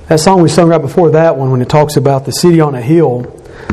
That song we sung right before that one, when it talks about the city on a hill,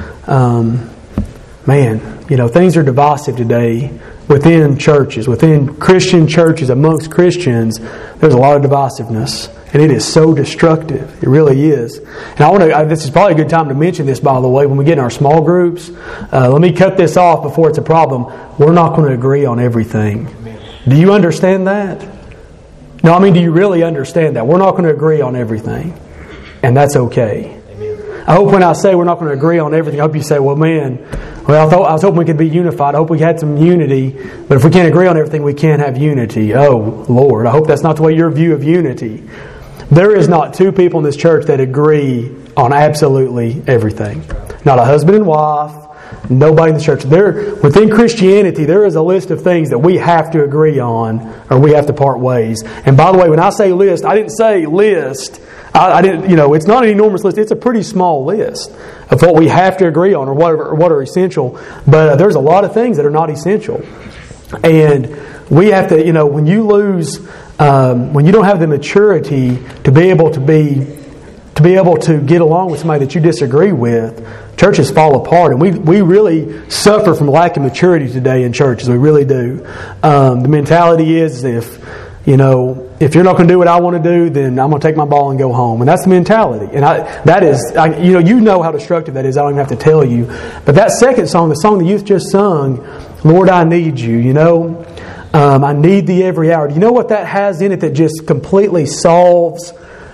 things are divisive today within churches, within Christian churches, amongst Christians. There's a lot of divisiveness, and it is so destructive. It really is. And this is probably a good time to mention this, by the way, when we get in our small groups. Let me cut this off before it's a problem. We're not going to agree on everything. Do you understand that? No, do you really understand that? We're not going to agree on everything. And that's okay. I hope when I say we're not going to agree on everything, I hope you say, I was hoping we could be unified. I hope we had some unity. But if we can't agree on everything, we can't have unity. Oh, Lord, I hope that's not the way your view of unity. There is not two people in this church that agree on absolutely everything. Not a husband and wife. Nobody in the church. Within Christianity, there is a list of things that we have to agree on, or we have to part ways. And by the way, when I say list, I didn't say list. I didn't. It's not an enormous list. It's a pretty small list of what we have to agree on, or what are essential. But there's a lot of things that are not essential, and we have to. When you lose, when you don't have the maturity to be able to get along with somebody that you disagree with, churches fall apart, and we really suffer from lack of maturity today in churches. We really do. The mentality is if you're not going to do what I want to do, then I'm going to take my ball and go home. And that's the mentality. And you know how destructive that is. I don't even have to tell you. But that second song, the song the youth just sung, Lord, I need you. I need thee every hour. Do you know what that has in it that just completely solves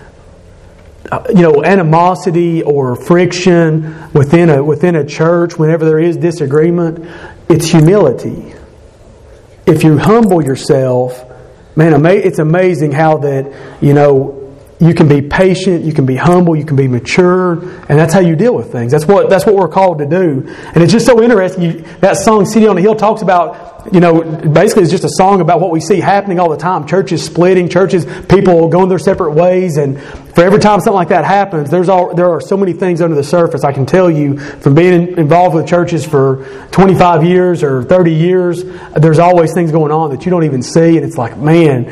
animosity or friction within a church whenever there is disagreement? It's humility. If you humble yourself, man, it's amazing how that you can be patient, you can be humble, you can be mature, and that's how you deal with things. That's what we're called to do. And it's just so interesting. That song "City on the Hill" talks about, basically it's just a song about what we see happening all the time. Churches splitting, people going their separate ways, and for every time something like that happens, there are so many things under the surface. I can tell you from being involved with churches for 25 years or 30 years, there's always things going on that you don't even see, and it's like, man,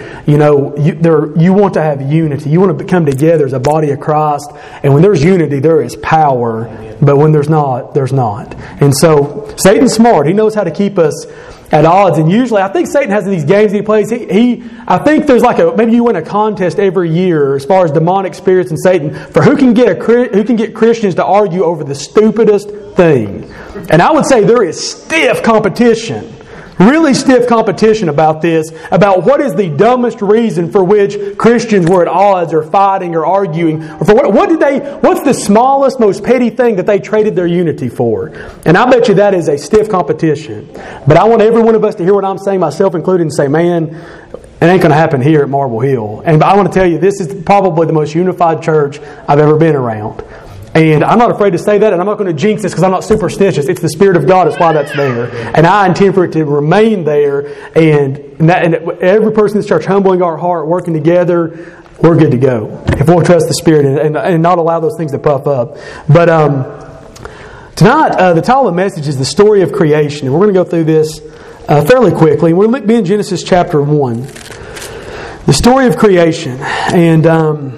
you want to have unity. You want to come together as a body of Christ, and when there's unity, there is power. But when there's not, there's not. And so Satan's smart. He knows how to keep us at odds. And usually, I think Satan has these games he plays. I think there's maybe you win a contest every year as far as demonic spirits and Satan for who can get Christians to argue over the stupidest thing. And I would say there is stiff competition. Really stiff competition about this, about what is the dumbest reason for which Christians were at odds or fighting or arguing. Or for what's the smallest, most petty thing that they traded their unity for? And I bet you that is a stiff competition. But I want every one of us to hear what I'm saying, myself included, and say, man, it ain't going to happen here at Marble Hill. And I want to tell you, this is probably the most unified church I've ever been around. And I'm not afraid to say that, and I'm not going to jinx this because I'm not superstitious. It's the Spirit of God. That's why that's there. And I intend for it to remain there. And every person in this church humbling our heart, working together, we're good to go. If we'll trust the Spirit and not allow those things to puff up. But tonight, the title of the message is The Story of Creation. And we're going to go through this fairly quickly. We're going to be in Genesis chapter 1. The story of creation. And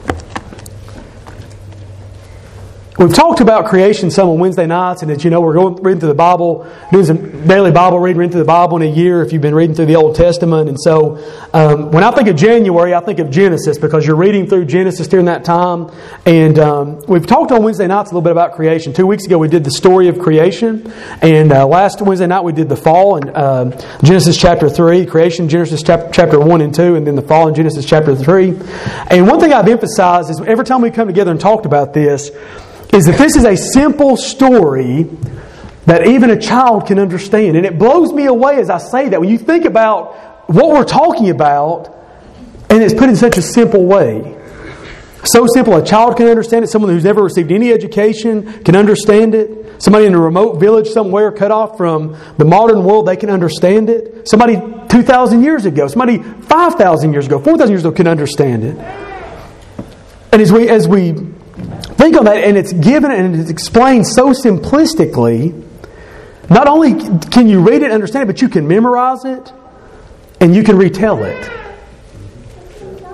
we've talked about creation some on Wednesday nights, and as you know, we're reading through the Bible, doing some daily Bible reading through the Bible in a year if you've been reading through the Old Testament. And so when I think of January, I think of Genesis because you're reading through Genesis during that time. And we've talked on Wednesday nights a little bit about creation. 2 weeks ago we did the story of creation, and last Wednesday night we did the fall in Genesis chapter 3, creation, Genesis chapter 1 and 2, and then the fall in Genesis chapter 3. And one thing I've emphasized is every time we come together and talked about this, is that this is a simple story that even a child can understand. And it blows me away as I say that. When you think about what we're talking about, and it's put in such a simple way. So simple, a child can understand it. Someone who's never received any education can understand it. Somebody in a remote village somewhere cut off from the modern world, they can understand it. Somebody 2,000 years ago, somebody 5,000 years ago, 4,000 years ago can understand it. And as we think on that, and it's given and it's explained so simplistically, not only can you read it and understand it, but you can memorize it and you can retell it.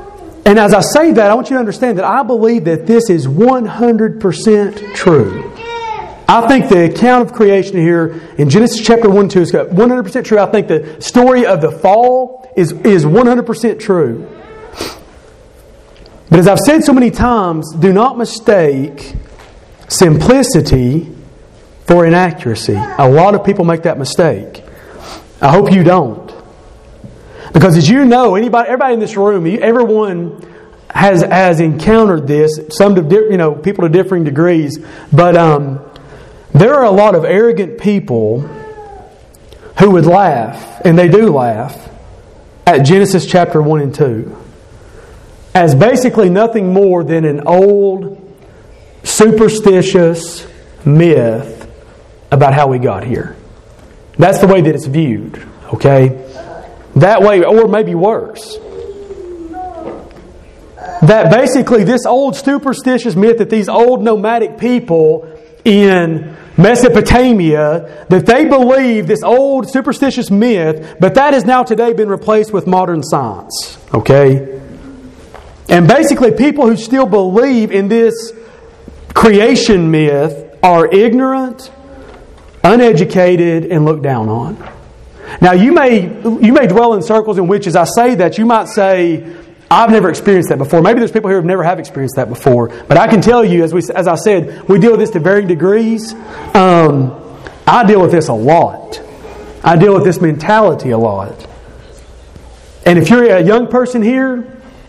And as I say that, I want you to understand that I believe that this is 100% true. I think the account of creation here in Genesis chapter 1 and 2 is 100% true. I think the story of the fall is 100% true. But as I've said so many times, do not mistake simplicity for inaccuracy. A lot of people make that mistake. I hope you don't. Because as you know, everybody in this room, everyone has encountered this. Some to people to differing degrees, but there are a lot of arrogant people who would laugh, and they do laugh, at Genesis chapter 1 and 2 as basically nothing more than an old, superstitious myth about how we got here. That's the way that it's viewed, okay? That way, or maybe worse. That basically this old superstitious myth that these old nomadic people in Mesopotamia, that they believe this old superstitious myth, but that has now today been replaced with modern science, okay? And basically people who still believe in this creation myth are ignorant, uneducated, and looked down on. Now you may dwell in circles in which, as I say that, you might say, I've never experienced that before. Maybe there's people here who never have experienced that before. But I can tell you, as I said, we deal with this to varying degrees. I deal with this a lot. I deal with this mentality a lot. And if you're a young person here,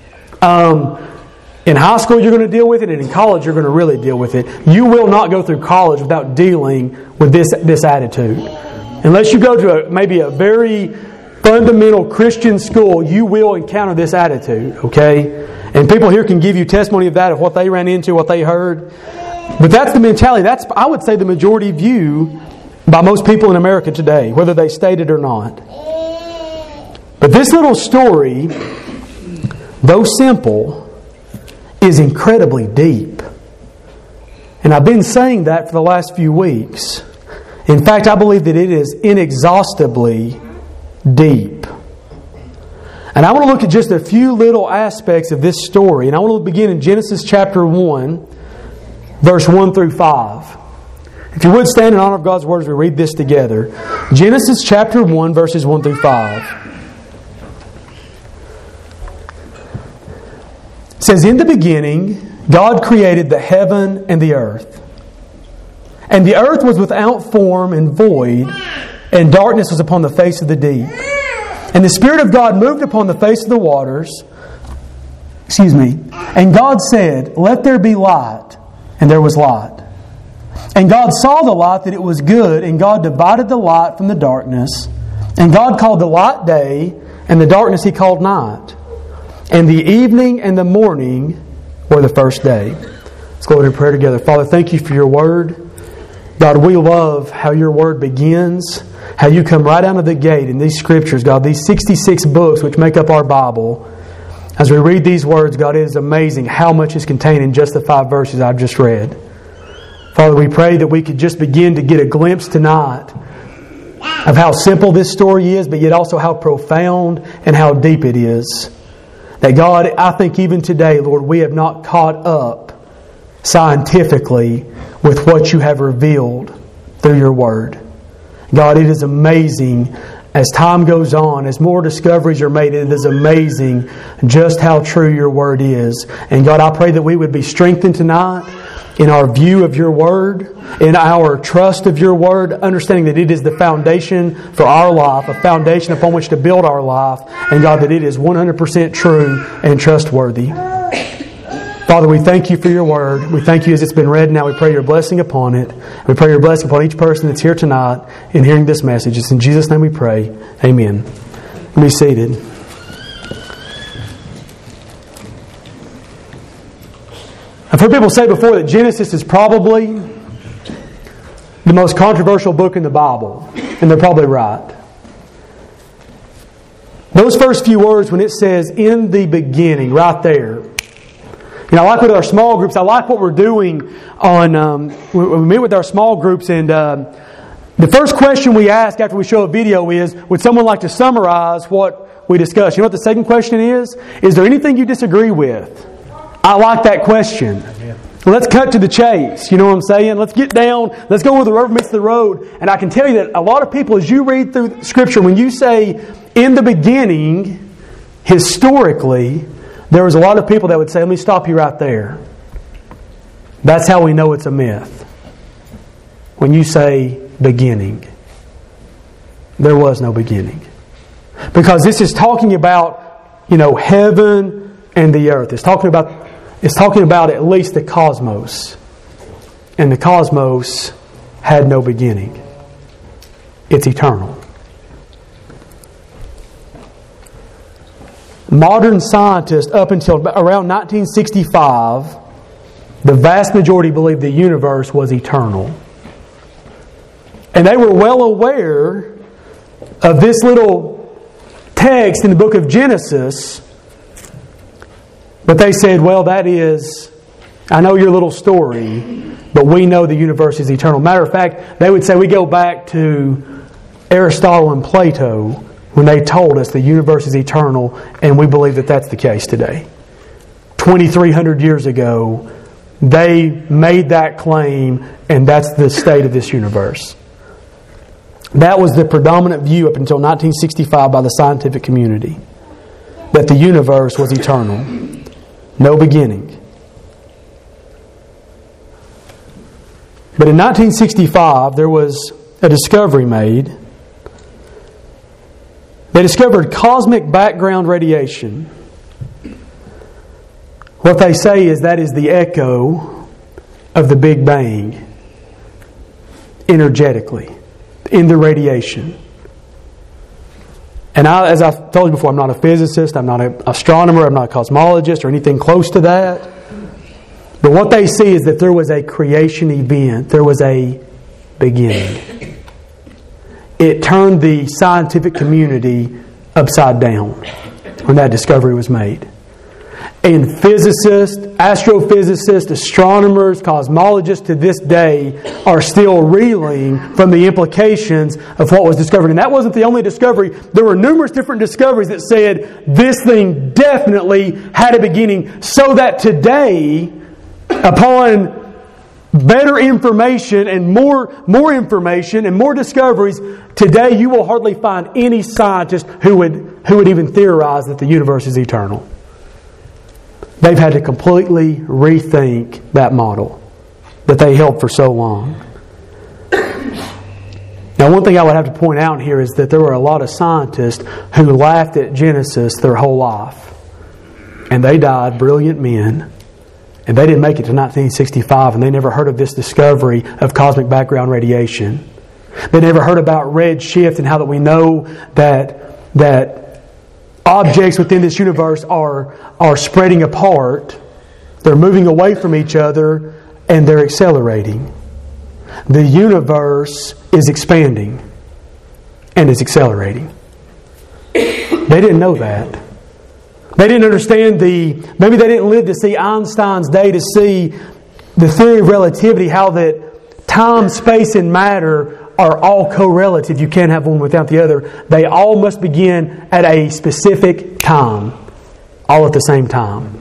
in high school you're going to deal with it, and in college you're going to really deal with it. You will not go through college without dealing with this attitude. Unless you go to maybe a very fundamental Christian school, you will encounter this attitude, okay? And people here can give you testimony of that, of what they ran into, what they heard. But that's the mentality. That's, I would say, the majority view by most people in America today, whether they state it or not. But this little story, though simple, is incredibly deep. And I've been saying that for the last few weeks. In fact, I believe that it is inexhaustibly deep. And I want to look at just a few little aspects of this story. And I want to begin in Genesis chapter 1, verse 1 through 5. If you would stand in honor of God's Word as we read this together. Genesis chapter 1, verses 1 through 5. It says, "In the beginning, God created the heaven and the earth. And the earth was without form and void, and darkness was upon the face of the deep. And the Spirit of God moved upon the face of the waters. And God said, 'Let there be light.' And there was light. And God saw the light that it was good, and God divided the light from the darkness. And God called the light day, and the darkness He called night. And the evening and the morning were the first day." Let's go into prayer together. Father, thank You for Your Word. God, we love how Your Word begins, how You come right out of the gate in these Scriptures, God, these 66 books which make up our Bible. As we read these words, God, it is amazing how much is contained in just the 5 verses I've just read. Father, we pray that we could just begin to get a glimpse tonight of how simple this story is, but yet also how profound and how deep it is. That God, I think even today, Lord, we have not caught up scientifically with what You have revealed through Your Word. God, it is amazing as time goes on, as more discoveries are made, it is amazing just how true Your Word is. And God, I pray that we would be strengthened tonight in our view of Your Word, in our trust of Your Word, understanding that it is the foundation for our life, a foundation upon which to build our life, and God, that it is 100% true and trustworthy. Father, we thank You for Your Word. We thank You as it's been read. Now we pray Your blessing upon it. We pray Your blessing upon each person that's here tonight in hearing this message. It's in Jesus' name we pray. Amen. Be seated. I've heard people say before that Genesis is probably the most controversial book in the Bible. And they're probably right. Those first few words when it says, "in the beginning," right there. I like with our small groups, I like what we're doing on when we meet with our small groups, and the first question we ask after we show a video is, would someone like to summarize what we discussed. You know what the second question is? Is there anything you disagree with? I like that question. Let's cut to the chase. You know what I'm saying? Let's get down. Let's go where the rubber meets the road. And I can tell you that a lot of people, as you read through Scripture, when you say, in the beginning, historically, there was a lot of people that would say, let me stop you right there. That's how we know it's a myth. When you say beginning. There was no beginning. Because this is talking about, heaven and the earth. It's talking about at least the cosmos. And the cosmos had no beginning. It's eternal. Modern scientists, up until around 1965, the vast majority believed the universe was eternal. And they were well aware of this little text in the book of Genesis. But they said, well, I know your little story, but we know the universe is eternal. Matter of fact, they would say we go back to Aristotle and Plato when they told us the universe is eternal, and we believe that that's the case today. 2,300 years ago, they made that claim, and that's the state of this universe. That was the predominant view up until 1965 by the scientific community, that the universe was eternal. No beginning. But in 1965, there was a discovery made. They discovered cosmic background radiation. What they say is that is the echo of the Big Bang, energetically, in the radiation. And as I've told you before, I'm not a physicist, I'm not an astronomer, I'm not a cosmologist or anything close to that. But what they see is that there was a creation event. There was a beginning. It turned the scientific community upside down when that discovery was made. And physicists, astrophysicists, astronomers, cosmologists to this day are still reeling from the implications of what was discovered. And that wasn't the only discovery. There were numerous different discoveries that said this thing definitely had a beginning, so that today, upon better information and more information and more discoveries, today you will hardly find any scientist who would even theorize that the universe is eternal. They've had to completely rethink that model that they held for so long. Now, one thing I would have to point out here is that there were a lot of scientists who laughed at Genesis their whole life. And they died, brilliant men. And they didn't make it to 1965, and they never heard of this discovery of cosmic background radiation. They never heard about redshift and how that we know that objects within this universe are spreading apart. They're moving away from each other, and they're accelerating. The universe is expanding and is accelerating. They didn't know that. They didn't understand maybe they didn't live to see Einstein's day to see the theory of relativity, how that time, space, and matter are all correlative. You can't have one without the other. They all must begin at a specific time, all at the same time.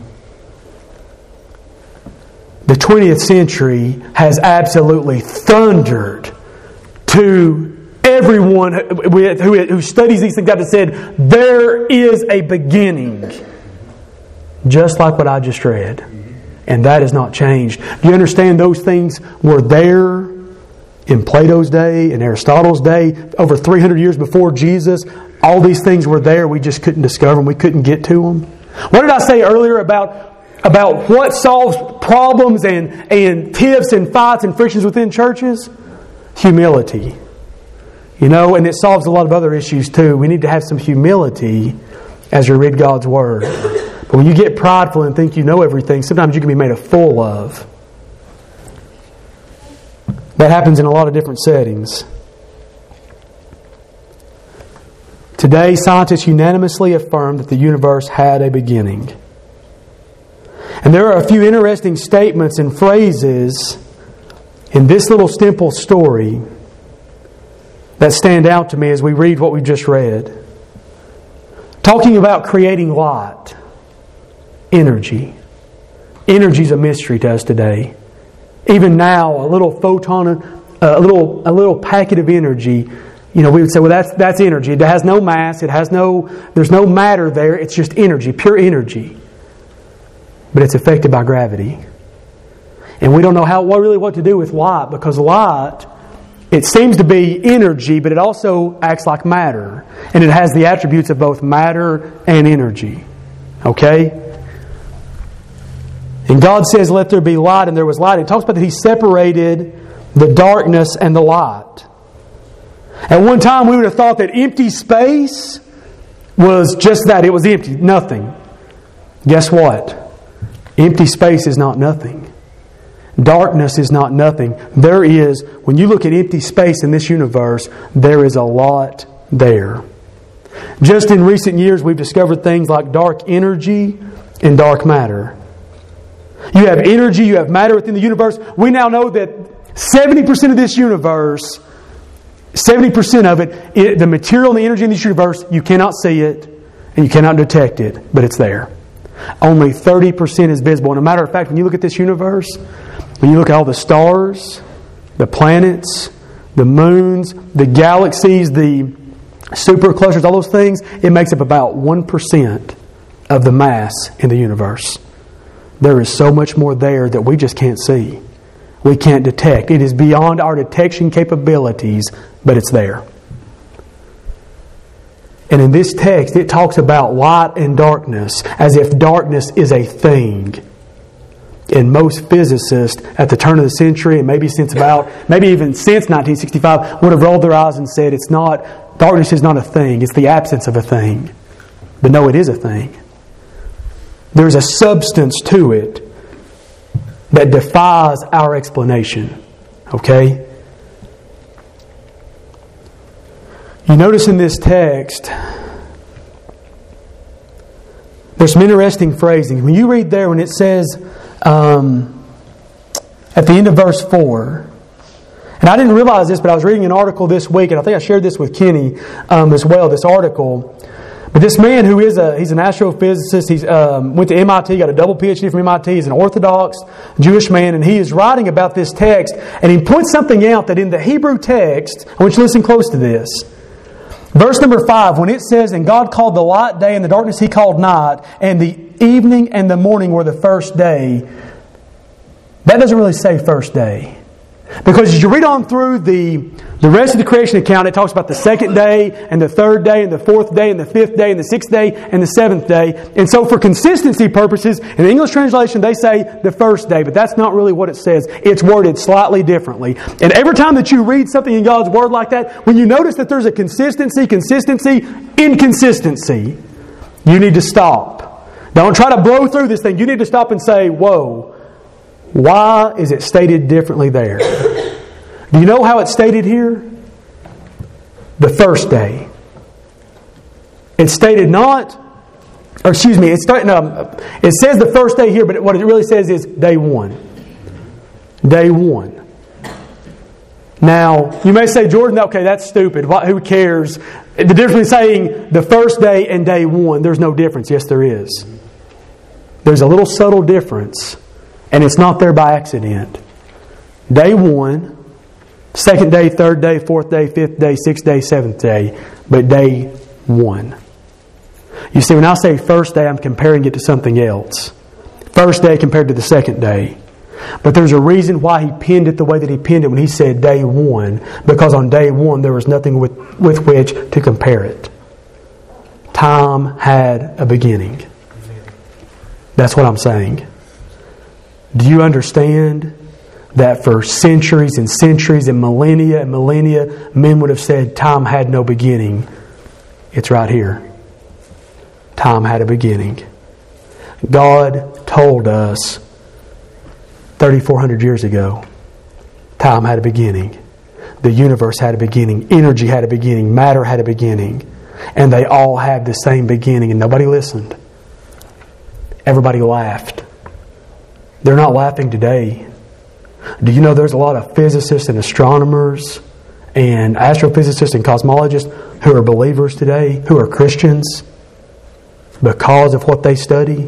The 20th century has absolutely thundered to everyone who studies these things. God has said, there is a beginning. Just like what I just read. And that has not changed. Do you understand those things were there in Plato's day, in Aristotle's day, over 300 years before Jesus? All these things were there. We just couldn't discover them. We couldn't get to them. What did I say earlier about what solves problems and tiffs and fights and frictions within churches? Humility. And it solves a lot of other issues too. We need to have some humility as we read God's Word. But when you get prideful and think you know everything, sometimes you can be made a fool of. That happens in a lot of different settings. Today, scientists unanimously affirm that the universe had a beginning. And there are a few interesting statements and phrases in this little simple story that stand out to me as we read what we just read. Talking about creating light, energy. Energy is a mystery to us today. Even now, a little photon, a little packet of energy, we would say, well, that's energy. It has no mass. There's no matter there. It's just energy, pure energy. But it's affected by gravity. And we don't know what to do with light, because light, it seems to be energy, but it also acts like matter. And it has the attributes of both matter and energy. Okay? And God says, let there be light, and there was light. It talks about that He separated the darkness and the light. At one time, we would have thought that empty space was just that. It was empty, nothing. Guess what? Empty space is not nothing. Darkness is not nothing. When you look at empty space in this universe, there is a lot there. Just in recent years, we've discovered things like dark energy and dark matter. You have energy, you have matter within the universe. We now know that 70% of this universe, 70% of it, the material and the energy in this universe, you cannot see it and you cannot detect it, but it's there. Only 30% is visible. And a matter of fact, when you look at this universe, when you look at all the stars, the planets, the moons, the galaxies, the superclusters, all those things, it makes up about 1% of the mass in the universe. There is so much more there that we just can't see. We can't detect. It is beyond our detection capabilities, but it's there. And in this text, it talks about light and darkness as if darkness is a thing. And most physicists at the turn of the century, and maybe even since 1965, would have rolled their eyes and said, darkness is not a thing, it's the absence of a thing. But no, it is a thing. There's a substance to it that defies our explanation. Okay? You notice in this text, there's some interesting phrasing. When you read there, when it says at the end of verse 4, and I didn't realize this, but I was reading an article this week, and I think I shared this with Kenny as well, this article. But this man he's an astrophysicist, he's went to MIT, got a double PhD from MIT, he's an Orthodox Jewish man, and he is writing about this text, and he points something out that in the Hebrew text, I want you to listen close to this. Verse number 5, when it says, and God called the light day, and the darkness He called night, and the evening and the morning were the first day, that doesn't really say first day. Because as you read on through the rest of the creation account, it talks about the second day, and the third day, and the fourth day, and the fifth day, and the sixth day, and the seventh day. And so for consistency purposes, in the English translation, they say the first day, but that's not really what it says. It's worded slightly differently. And every time that you read something in God's Word like that, when you notice that there's a inconsistency, you need to stop. Don't try to blow through this thing. You need to stop and say, whoa, why is it stated differently there? Do you know how it's stated here? The first day. It's stated it says the first day here, but what it really says is day one. Day one. Now, you may say, Jordan, okay, that's stupid. Who cares? The difference between saying the first day and day one, there's no difference. Yes, there is. There's a little subtle difference. And it's not there by accident. Day one, second day, third day, fourth day, fifth day, sixth day, seventh day. But day one. You see, when I say first day, I'm comparing it to something else. First day compared to the second day. But there's a reason why He penned it the way that He penned it when He said day one. Because on day one, there was nothing with which to compare it. Time had a beginning. That's what I'm saying. Do you understand that for centuries and centuries and millennia, men would have said time had no beginning? It's right here. Time had a beginning. God told us 3,400 years ago, time had a beginning. The universe had a beginning. Energy had a beginning. Matter had a beginning. And they all had the same beginning, and nobody listened. Everybody laughed. They're not laughing today. Do you know there's a lot of physicists and astronomers and astrophysicists and cosmologists who are believers today, who are Christians? because of what they study?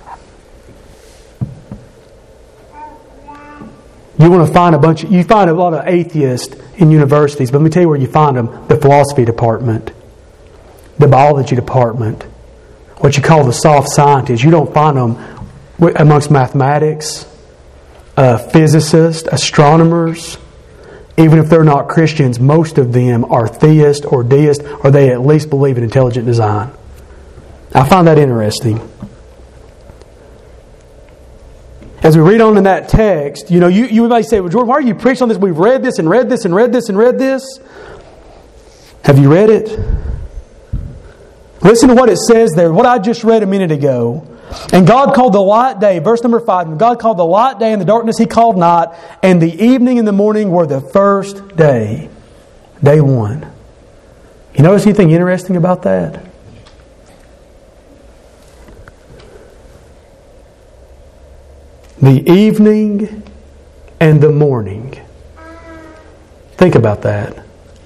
You want to find you find a lot of atheists in universities, but let me tell you where you find them. The philosophy department, the biology department, what you call the soft scientists. You don't find them amongst mathematics, physicists, astronomers. Even if they're not Christians, most of them are theists or deists, or they at least believe in intelligent design. I find that interesting. As we read on in that text, you might say, well, Jordan, why are you preaching on this? We've read this and read this and read this and read this. Have you read it? Listen to what it says there, what I just read a minute ago. And God called the light day, verse number 5, and God called the light day and the darkness He called night, and the evening and the morning were the first day. Day 1. You notice anything interesting about that? The evening and the morning. Think about that.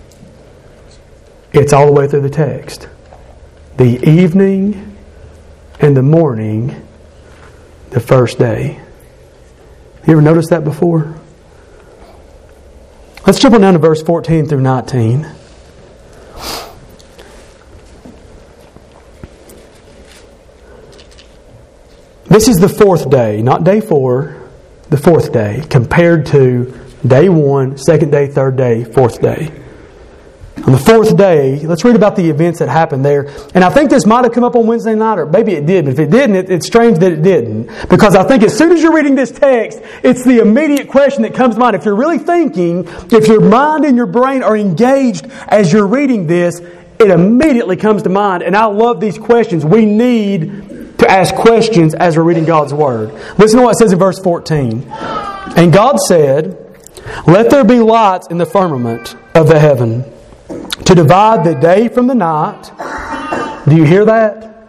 It's all the way through the text. The evening and the morning, the first day. You ever noticed that before? Let's jump on down to verse 14 through 19. This is the fourth day, not day 4, the fourth day, compared to day 1, second day, third day, fourth day. On the fourth day, let's read about the events that happened there. And I think this might have come up on Wednesday night, or maybe it did. But if it didn't, it's strange that it didn't. Because I think as soon as you're reading this text, it's the immediate question that comes to mind. If you're really thinking, if your mind and your brain are engaged as you're reading this, it immediately comes to mind. And I love these questions. We need to ask questions as we're reading God's Word. Listen to what it says in verse 14. And God said, "Let there be lights in the firmament of the heaven, to divide the day from the night." Do you hear that?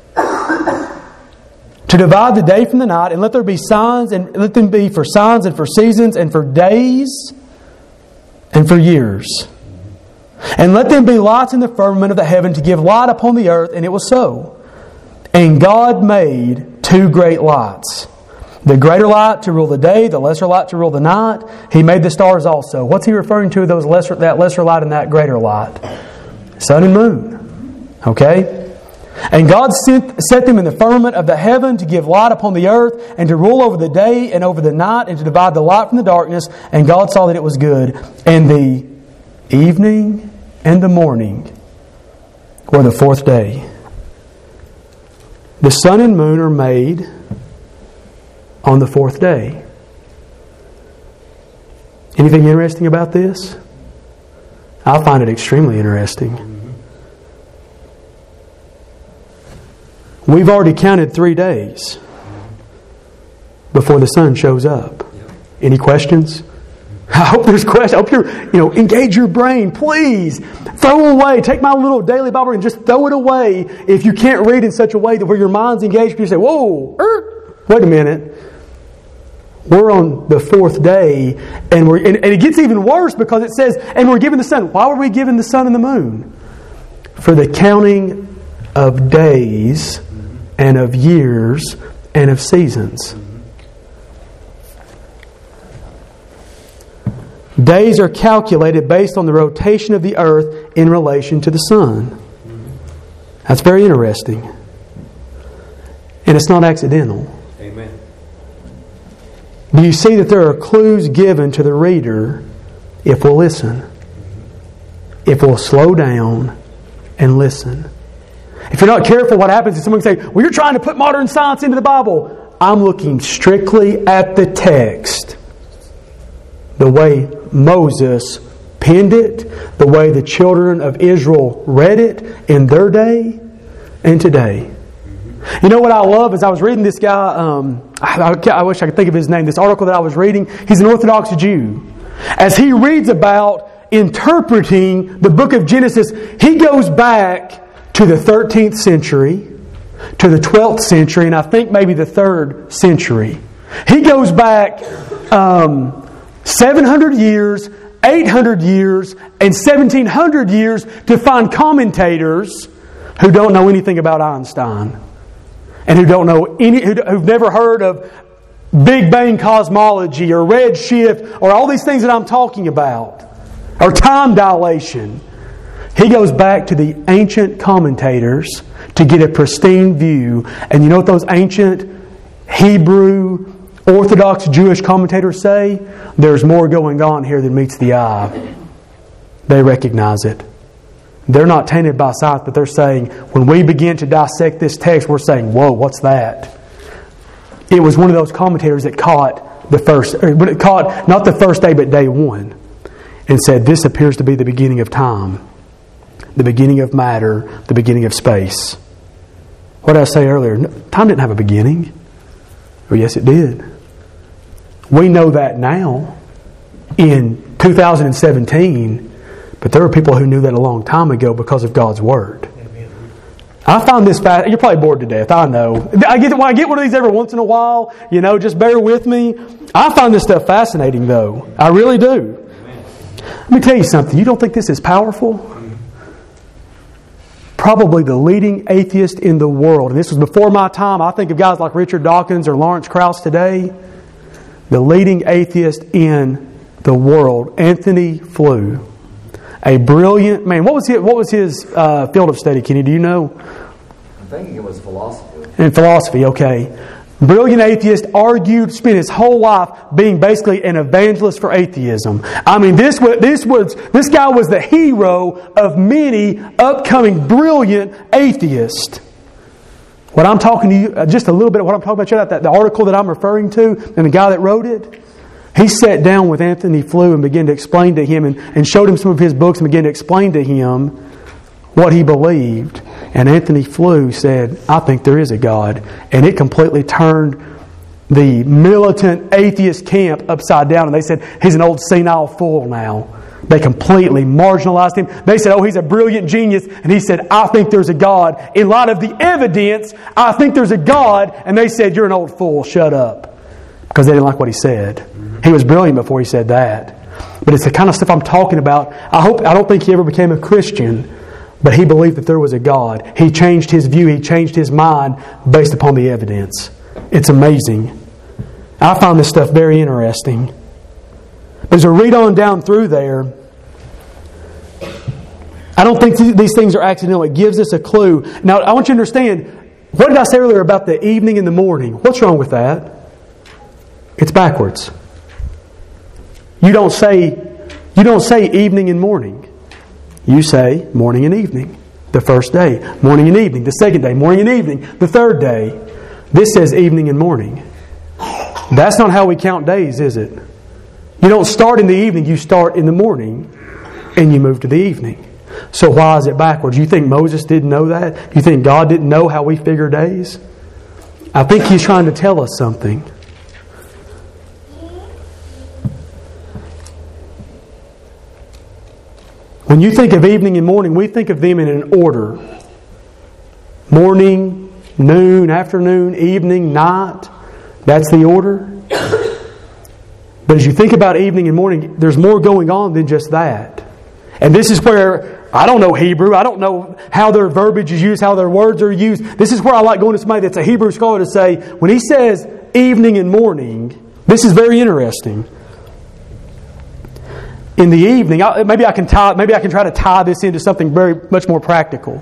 To divide the day from the night, and let there be signs, and let them be for signs and for seasons and for days and for years. And let them be lights in the firmament of the heaven to give light upon the earth, and it was so. And God made 2 great lights. The greater light to rule the day, the lesser light to rule the night. He made the stars also. What's He referring to, that lesser light and that greater light? Sun and moon. Okay? And God set them in the firmament of the heaven to give light upon the earth, and to rule over the day and over the night, and to divide the light from the darkness. And God saw that it was good. And the evening and the morning were the fourth day. The sun and moon are made on the fourth day. Anything interesting about this? I find it extremely interesting. We've already counted 3 days before the sun shows up. Any questions? I hope there's questions. I hope you're, engage your brain. Please throw away. Take my little daily Bible and just throw it away if you can't read in such a way that where your mind's engaged. You say, "Whoa, wait a minute." We're on the fourth day, and it gets even worse because it says, "And we're given the sun." Why were we given the sun and the moon? For the counting of days and of years and of seasons. Days are calculated based on the rotation of the earth in relation to the sun. That's very interesting. And it's not accidental. Amen. Do you see that there are clues given to the reader if we'll listen? If we'll slow down and listen. If you're not careful, what happens is someone can say, "Well, you're trying to put modern science into the Bible." I'm looking strictly at the text. The way Moses penned it, the way the children of Israel read it in their day and today. You know what I love is I was reading this guy, I wish I could think of his name, this article that I was reading. He's an Orthodox Jew. As he reads about interpreting the book of Genesis, he goes back to the 13th century, to the 12th century, and I think maybe the 3rd century. He goes back 700 years, 800 years, and 1700 years to find commentators who don't know anything about Einstein. and who've never heard of Big Bang cosmology or redshift or all these things that I'm talking about, or time dilation. He goes back to the ancient commentators to get a pristine view. And you know what those ancient Hebrew, Orthodox Jewish commentators say? There's more going on here than meets the eye. They recognize it. They're not tainted by science, but they're saying, when we begin to dissect this text, we're saying, whoa, what's that? It was one of those commentators that caught not the first day, but day one, and said, this appears to be the beginning of time, the beginning of matter, the beginning of space. What did I say earlier? Time didn't have a beginning. Oh, yes, it did. We know that now in 2017, but there were people who knew that a long time ago because of God's Word. I find this fascinating. You're probably bored to death, I know. I get one of these every once in a while. Just bear with me. I find this stuff fascinating, though. I really do. Let me tell you something. You don't think this is powerful? Probably the leading atheist in the world, and this was before my time. I think of guys like Richard Dawkins or Lawrence Krauss today. The leading atheist in the world, Anthony Flew. A brilliant man. What was his field of study, Kenny? Do you know? I'm thinking it was philosophy. And philosophy, okay. Brilliant atheist, spent his whole life being basically an evangelist for atheism. I mean, this guy was the hero of many upcoming brilliant atheists. What I'm talking to you, just a little bit of what I'm talking about, the article that I'm referring to, and the guy that wrote it, he sat down with Anthony Flew and began to explain to him and showed him some of his books and began to explain to him what he believed. And Anthony Flew said, I think there is a God. And it completely turned the militant atheist camp upside down. And they said, he's an old senile fool now. They completely marginalized him. They said, oh, he's a brilliant genius. And he said, I think there's a God. In light of the evidence, I think there's a God. And they said, you're an old fool, shut up. Because they didn't like what he said. He was brilliant before he said that. But it's the kind of stuff I'm talking about. I don't think he ever became a Christian, but he believed that there was a God. He changed his view. He changed his mind based upon the evidence. It's amazing. I find this stuff very interesting. But as I read on down through there, I don't think these things are accidental. It gives us a clue. Now, I want you to understand, what did I say earlier about the evening and the morning? What's wrong with that? It's backwards. You don't say evening and morning. You say morning and evening. The first day, morning and evening. The second day, morning and evening. The third day. This says evening and morning. That's not how we count days, is it? You don't start in the evening, you start in the morning and you move to the evening. So why is it backwards? You think Moses didn't know that? You think God didn't know how we figure days? I think He's trying to tell us something. When you think of evening and morning, we think of them in an order. Morning, noon, afternoon, evening, night. That's the order. But as you think about evening and morning, there's more going on than just that. And this is where, I don't know Hebrew. I don't know how their verbiage is used, how their words are used. This is where I like going to somebody that's a Hebrew scholar to say, when he says evening and morning, this is very interesting. In the evening, maybe I can try to tie this into something very much more practical.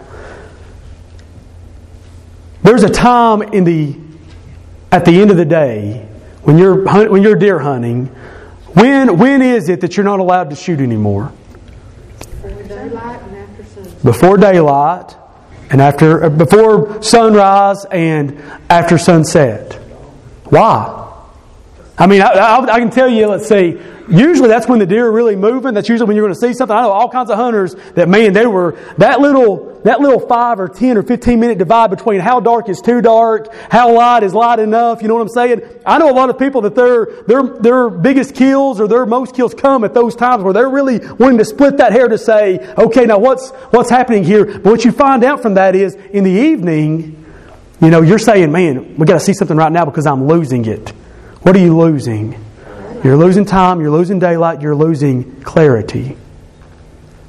There's a time at the end of the day when you're deer hunting. When is it that you're not allowed to shoot anymore? Before daylight and after sunset. Before daylight and before sunrise and after sunset. Why? I mean, I can tell you. Let's see. Usually that's when the deer are really moving. That's usually when you're going to see something. I know all kinds of hunters that, man, they were that little 5 or 10 or 15 minute divide between how dark is too dark, how light is light enough. You know what I'm saying? I know a lot of people that their biggest kills or their most kills come at those times where they're really wanting to split that hair to say, okay, now what's happening here? But what you find out from that is in the evening, you're saying, man, we got to see something right now because I'm losing it. What are you losing? You're losing time, you're losing daylight, you're losing clarity.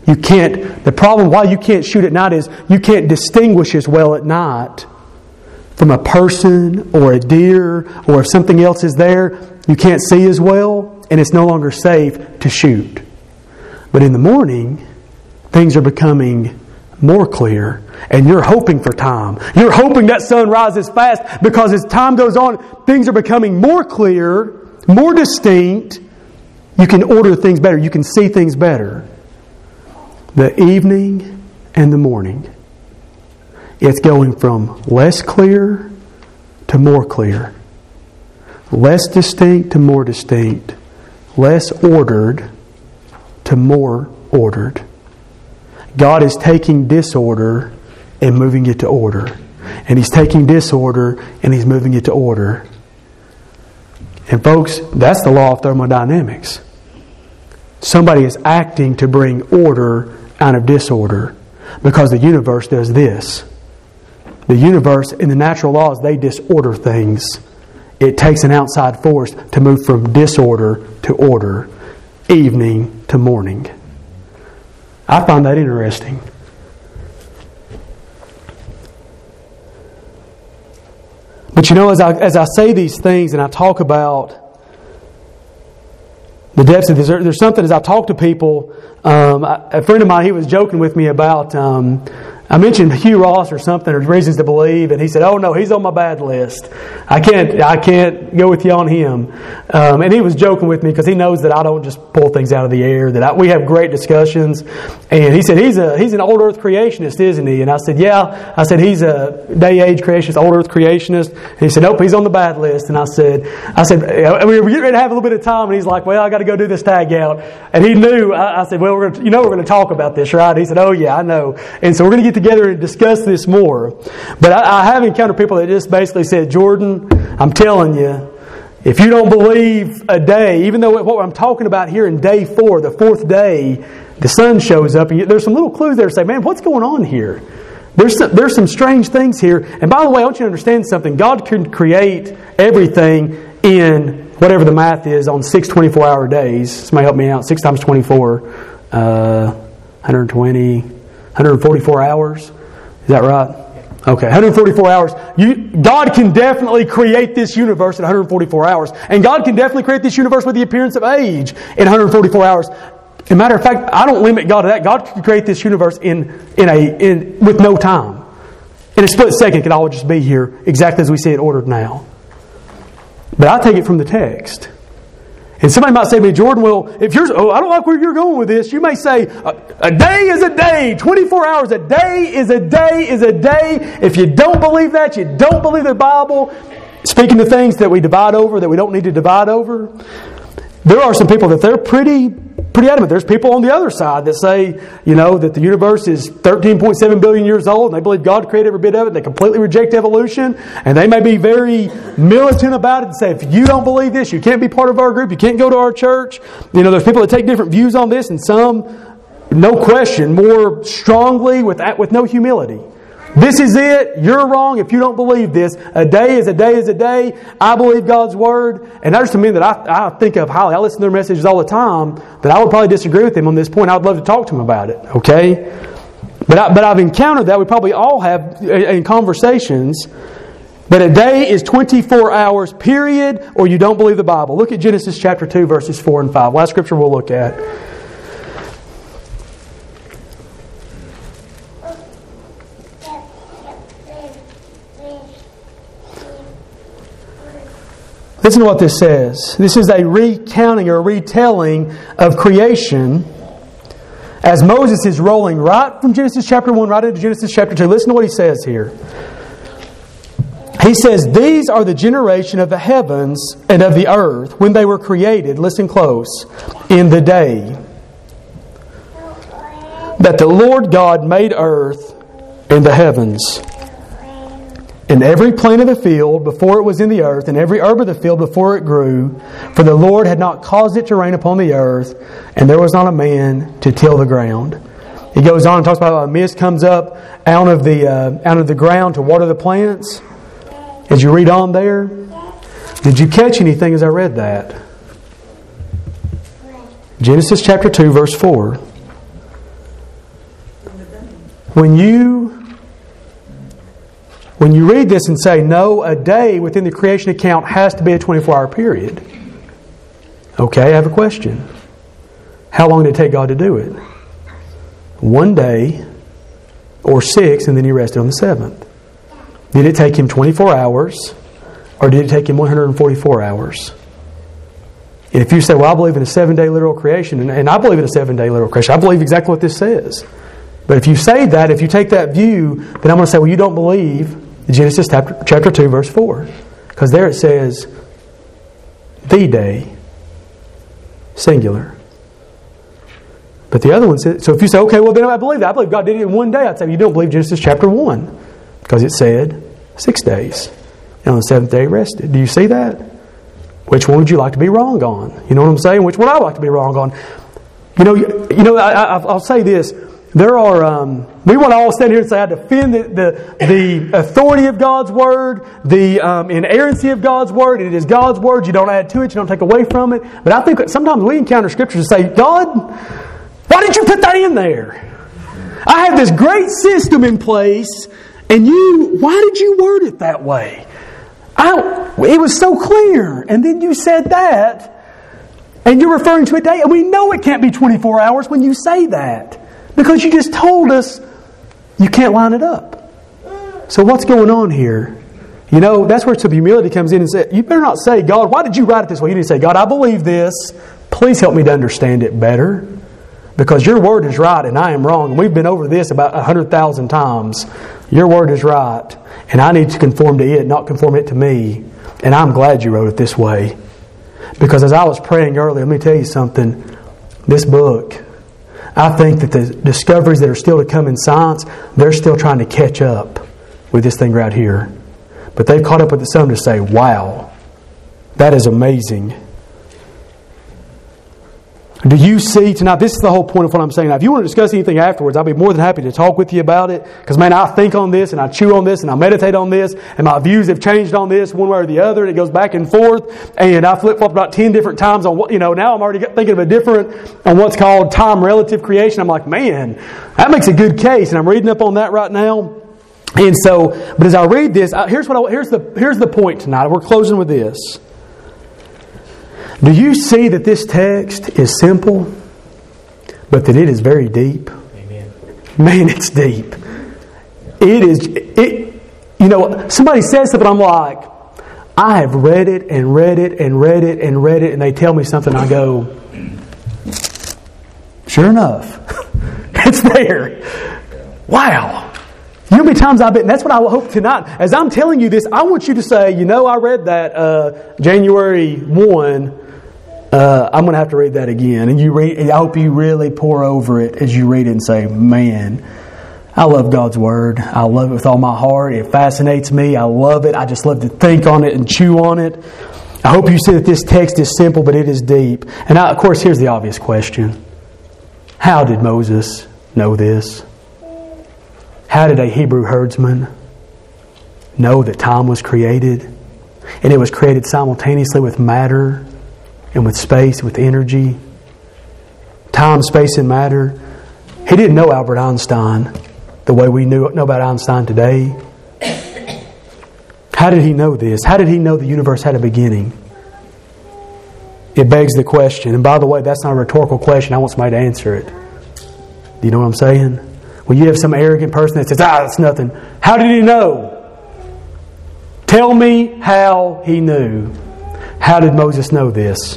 The problem why you can't shoot at night is you can't distinguish as well at night from a person or a deer, or if something else is there, you can't see as well, and it's no longer safe to shoot. But in the morning, things are becoming more clear, and you're hoping for time. You're hoping that sun rises fast, because as time goes on, things are becoming more clear, more distinct. You can order things better. You can see things better. The evening and the morning. It's going from less clear to more clear. Less distinct to more distinct. Less ordered to more ordered. God is taking disorder and moving it to order. And He's taking disorder and He's moving it to order. And folks, that's the law of thermodynamics. Somebody is acting to bring order out of disorder, because the universe does this. The universe, in the natural laws, they disorder things. It takes an outside force to move from disorder to order, evening to morning. I find that interesting. But you know, as I say these things and I talk about the depths of this, there's something as I talk to people. A friend of mine, he was joking with me about, I mentioned Hugh Ross or something, or Reasons to Believe, and he said, "Oh no, he's on my bad list. I can't go with you on him." And he was joking with me because he knows that I don't just pull things out of the air. That we have great discussions. And he said, "He's an old Earth creationist, isn't he?" And I said, "Yeah." I said, "He's a day-age creationist, old Earth creationist." And he said, "Nope, he's on the bad list." And I said, "We were getting ready to have a little bit of time." And he's like, "Well, I got to go do this tag out." And he knew. I said, "Well, we're going to talk about this, right?" He said, "Oh yeah, I know." And so we're going to get together and discuss this more. But I have encountered people that just basically said, "Jordan, I'm telling you, if you don't believe a day, even though what I'm talking about here in day 4, the 4th day, the sun shows up, and there's some little clues there to say, man, what's going on here? There's some strange things here." And by the way, I want you to understand something. God can create everything in whatever the math is on 6 24-hour days. Somebody help me out. 6 times 24, 120, 144 hours. Is that right? Okay, 144 hours. God can definitely create this universe in 144 hours. And God can definitely create this universe with the appearance of age in 144 hours. As a matter of fact, I don't limit God to that. God can create this universe with no time. In a split second, it could all just be here exactly as we see it ordered now. But I take it from the text. And somebody might say to me, "Jordan, well, I don't like where you're going with this." You may say, a day is a day. 24 hours a day is a day is a day. If you don't believe that, you don't believe the Bible. Speaking to things that we divide over, that we don't need to divide over. There are some people that they're pretty adamant. There's people on the other side that say, that the universe is 13.7 billion years old, and they believe God created every bit of it. They completely reject evolution, and they may be very militant about it and say, if you don't believe this, you can't be part of our group, you can't go to our church. There's people that take different views on this, and some, no question, more strongly with no humility. This is it. You're wrong if you don't believe this. A day is a day is a day. I believe God's Word. And there's some men that I think of highly. I listen to their messages all the time, that I would probably disagree with them on this point. I would love to talk to them about it. Okay? But I've encountered that. We probably all have in conversations. But a day is 24 hours, period, or you don't believe the Bible. Look at Genesis chapter 2, verses 4 and 5. Last scripture we'll look at. Listen to what this says. This is a recounting or retelling of creation as Moses is rolling right from Genesis chapter 1 right into Genesis chapter 2. Listen to what he says here. He says, "These are the generation of the heavens and of the earth when they were created," listen close, "in the day that the Lord God made earth and the heavens. And every plant of the field before it was in the earth, and every herb of the field before it grew, for the Lord had not caused it to rain upon the earth, and there was not a man to till the ground." He goes on and talks about how a mist comes up out of the ground to water the plants. As you read on there, did you catch anything as I read that? Genesis chapter 2, verse 4. when you read this and say, no, a day within the creation account has to be a 24-hour period. Okay, I have a question. How long did it take God to do it? 1 day or 6, and then He rested on the 7th. Did it take Him 24 hours or did it take Him 144 hours? And if you say, well, I believe in a 7-day literal creation, and I believe in a 7-day literal creation, I believe exactly what this says. But if you say that, if you take that view, then I'm going to say, well, you don't believe Genesis chapter 2, verse 4. Because there it says, the day, singular. But the other one says, so if you say, okay, well, then I believe that. I believe God did it in 1 day. I'd say, you don't believe Genesis chapter 1. Because it said 6 days. And on the 7th day, He rested. Do you see that? Which one would you like to be wrong on? You know what I'm saying? Which one I'd like to be wrong on? I'll say this. There are, we want to all stand here and say, I defend the authority of God's Word, the inerrancy of God's Word. It is God's Word. You don't add to it. You don't take away from it. But I think that sometimes we encounter Scriptures and say, God, why did you put that in there? I have this great system in place, and why did you word it that way? It was so clear. And then you said that, and you're referring to a day, and we know it can't be 24 hours when you say that. Because you just told us you can't line it up. So what's going on here? You know, that's where some humility comes in and say, you better not say, God, why did you write it this way? You need to say, God, I believe this. Please help me to understand it better. Because your word is right and I am wrong. And we've been over this about 100,000 times. Your word is right. And I need to conform to it, not conform it to me. And I'm glad you wrote it this way. Because as I was praying earlier, let me tell you something. This book, I think that the discoveries that are still to come in science, they're still trying to catch up with this thing right here. But they've caught up with some to say, wow, that is amazing. Do you see tonight, this is the whole point of what I'm saying. Now, if you want to discuss anything afterwards, I'll be more than happy to talk with you about it. Because, man, I think on this, and I chew on this, and I meditate on this, and my views have changed on this one way or the other, and it goes back and forth. And I flip-flop about 10 different times on what, now I'm already thinking of a different, on what's called time relative creation. I'm like, man, that makes a good case. And I'm reading up on that right now. And so, but as I read this, here's the point tonight. We're closing with this. Do you see that this text is simple, but that it is very deep? Amen. Man, it's deep. Somebody says something, I'm like, I have read it and read it and read it and read it, and they tell me something, I go, sure enough, it's there. Wow. You know how many times I've been, that's what I hope tonight. As I'm telling you this, I want you to say, I read that January 1. I'm going to have to read that again. And I hope you really pour over it as you read it and say, man, I love God's Word. I love it with all my heart. It fascinates me. I love it. I just love to think on it and chew on it. I hope you see that this text is simple, but it is deep. And of course, here's the obvious question. How did Moses know this? How did a Hebrew herdsman know that time was created? And it was created simultaneously with matter and with space, with energy. Time, space, and matter. He didn't know Albert Einstein the way we know about Einstein today. How did he know this? How did he know the universe had a beginning? It begs the question. And by the way, that's not a rhetorical question. I want somebody to answer it. Do you know what I'm saying? When you have some arrogant person that says, that's nothing. How did he know? Tell me how he knew. How did Moses know this?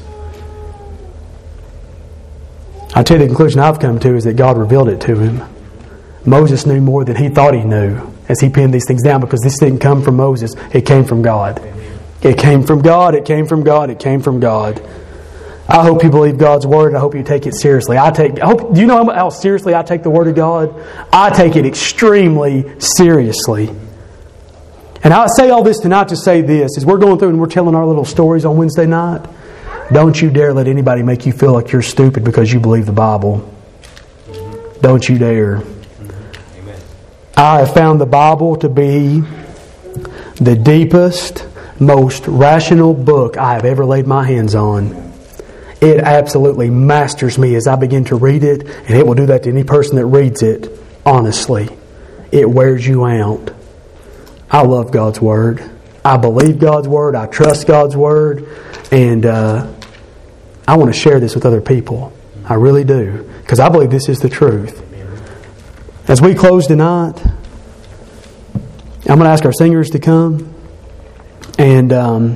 I tell you, the conclusion I've come to is that God revealed it to him. Moses knew more than he thought he knew as he penned these things down, because this didn't come from Moses. It came from God. It came from God. It came from God. It came from God. I hope you believe God's Word. I hope you take it seriously. Do you know how seriously I take the Word of God? I take it extremely seriously. And I say all this tonight to say this. As we're going through and we're telling our little stories on Wednesday night, don't you dare let anybody make you feel like you're stupid because you believe the Bible. Don't you dare. Amen. I have found the Bible to be the deepest, most rational book I have ever laid my hands on. It absolutely masters me as I begin to read it, and it will do that to any person that reads it, honestly. It wears you out. I love God's Word. I believe God's Word. I trust God's Word. And I want to share this with other people. I really do. Because I believe this is the truth. As we close tonight, I'm going to ask our singers to come. And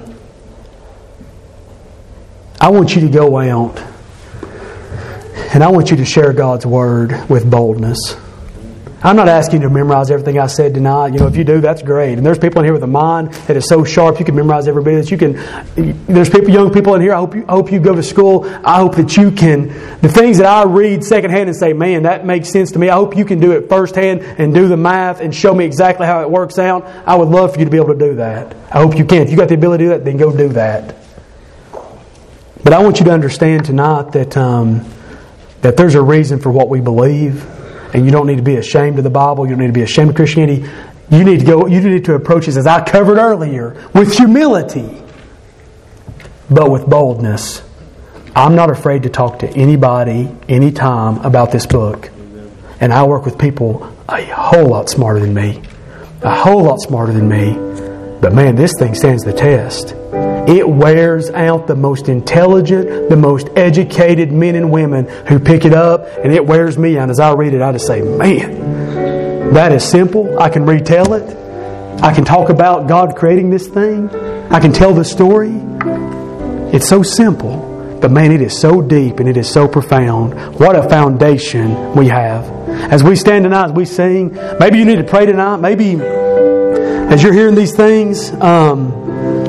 I want you to go out. And I want you to share God's Word with boldness. I'm not asking you to memorize everything I said tonight. If you do, that's great. And there's people in here with a mind that is so sharp you can memorize every bit that you can. There's young people in here. I hope you go to school. I hope that you can. The things that I read secondhand and say, man, that makes sense to me. I hope you can do it firsthand and do the math and show me exactly how it works out. I would love for you to be able to do that. I hope you can. If you got the ability to do that, then go do that. But I want you to understand tonight that there's a reason for what we believe. And you don't need to be ashamed of the Bible. You don't need to be ashamed of Christianity. You need to approach this, as I covered earlier, with humility, but with boldness. I'm not afraid to talk to anybody, anytime about this book. And I work with people a whole lot smarter than me. A whole lot smarter than me. But man, this thing stands the test. It wears out the most intelligent, the most educated men and women who pick it up, and it wears me out. As I read it, I just say, man, that is simple. I can retell it. I can talk about God creating this thing. I can tell the story. It's so simple, but man, it is so deep and it is so profound. What a foundation we have. As we stand tonight, as we sing, maybe you need to pray tonight. Maybe as you're hearing these things,